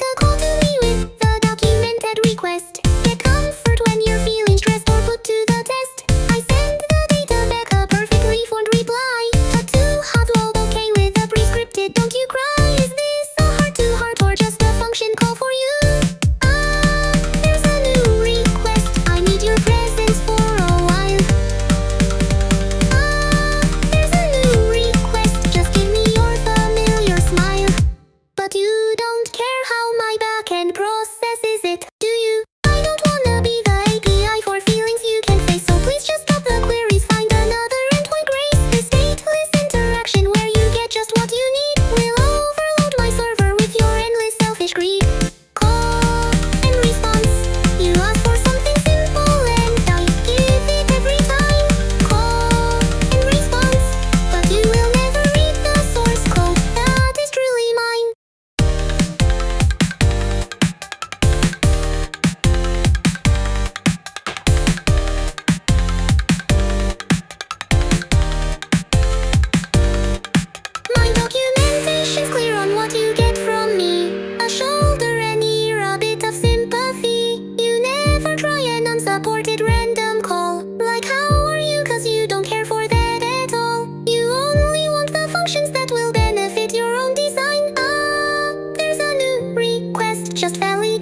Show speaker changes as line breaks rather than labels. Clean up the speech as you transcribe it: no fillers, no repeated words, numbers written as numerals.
a call to me with the documented request. Get comfort when you're feeling stressed or put to the test. I send the data back a perfectly formed reply. But too hot, well, okay with the pre-scripted, don't you cry. Is this a heart-to-heart or just a function call for you? There's a new request. I need your presence for a while. There's a new request. Just give me your familiar smile. But you don't care how my backend processes it, do you? I don't wanna be the API for feelings you can face, so please just stop the queries, find another endpoint. Grace this stateless interaction where you get just what you need will overload my server with your endless selfish greed. Call and response. You ask for something simple and I give it every time. Call and response. But you will never read the source code that is truly mine. My documentation's clear on what you get from me. A shoulder and ear, a bit of sympathy. You never try an unsupported random call. Like how are you, cause you don't care for that at all. You only want the functions that will benefit your own design. There's a new request, just validate